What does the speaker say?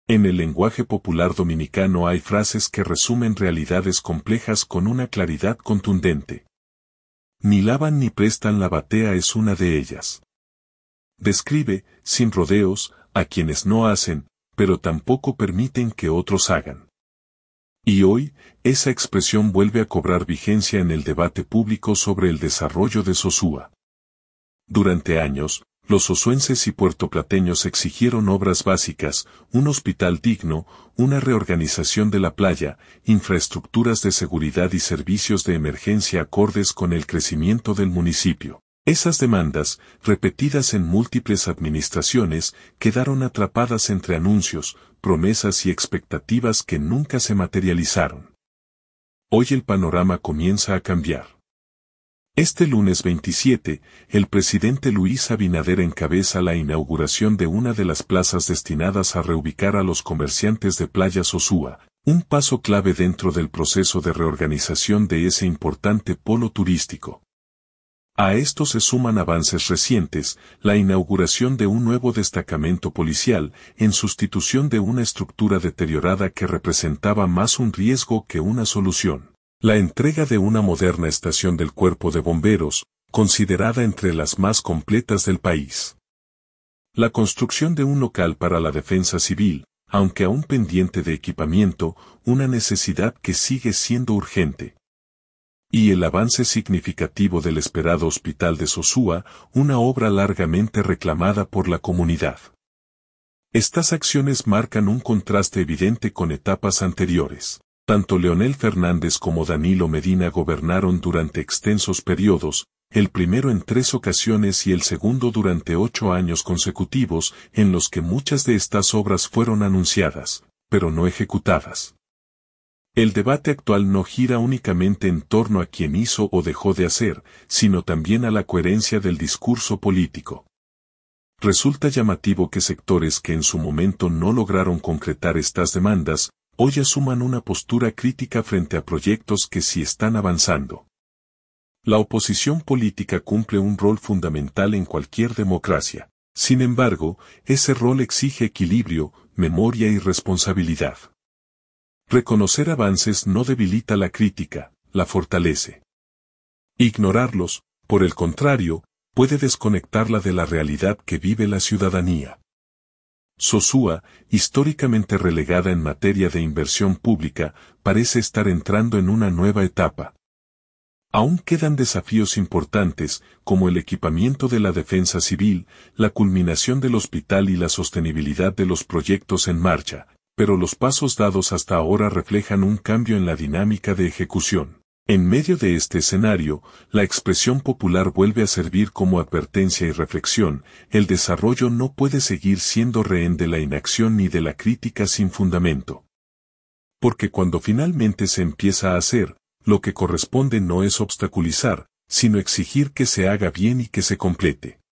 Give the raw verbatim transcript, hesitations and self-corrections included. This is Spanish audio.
En el lenguaje popular dominicano hay frases que resumen realidades complejas con una claridad contundente. Ni lavan ni prestan la batea es una de ellas. Describe, sin rodeos, a quienes no hacen, pero tampoco permiten que otros hagan. Y hoy, esa expresión vuelve a cobrar vigencia en el debate público sobre el desarrollo de Sosúa. Durante años, los sosuenses y puertoplateños exigieron obras básicas, un hospital digno, una reorganización de la playa, infraestructuras de seguridad y servicios de emergencia acordes con el crecimiento del municipio. Esas demandas, repetidas en múltiples administraciones, quedaron atrapadas entre anuncios, promesas y expectativas que nunca se materializaron. Hoy el panorama comienza a cambiar. Este lunes veintisiete, el presidente Luis Abinader encabeza la inauguración de una de las plazas destinadas a reubicar a los comerciantes de Playa Sosúa, un paso clave dentro del proceso de reorganización de ese importante polo turístico. A esto se suman avances recientes, la inauguración de un nuevo destacamento policial, en sustitución de una estructura deteriorada que representaba más un riesgo que una solución. La entrega de una moderna estación del Cuerpo de Bomberos, considerada entre las más completas del país. La construcción de un local para la defensa civil, aunque aún pendiente de equipamiento, una necesidad que sigue siendo urgente. Y el avance significativo del esperado Hospital de Sosúa, una obra largamente reclamada por la comunidad. Estas acciones marcan un contraste evidente con etapas anteriores. Tanto Leonel Fernández como Danilo Medina gobernaron durante extensos periodos, el primero en tres ocasiones y el segundo durante ocho años consecutivos, en los que muchas de estas obras fueron anunciadas, pero no ejecutadas. El debate actual no gira únicamente en torno a quién hizo o dejó de hacer, sino también a la coherencia del discurso político. Resulta llamativo que sectores que en su momento no lograron concretar estas demandas, hoy asuman una postura crítica frente a proyectos que sí están avanzando. La oposición política cumple un rol fundamental en cualquier democracia. Sin embargo, ese rol exige equilibrio, memoria y responsabilidad. Reconocer avances no debilita la crítica, la fortalece. Ignorarlos, por el contrario, puede desconectarla de la realidad que vive la ciudadanía. Sosúa, históricamente relegada en materia de inversión pública, parece estar entrando en una nueva etapa. Aún quedan desafíos importantes, como el equipamiento de la defensa civil, la culminación del hospital y la sostenibilidad de los proyectos en marcha, pero los pasos dados hasta ahora reflejan un cambio en la dinámica de ejecución. En medio de este escenario, la expresión popular vuelve a servir como advertencia y reflexión, el desarrollo no puede seguir siendo rehén de la inacción ni de la crítica sin fundamento. Porque cuando finalmente se empieza a hacer, lo que corresponde no es obstaculizar, sino exigir que se haga bien y que se complete.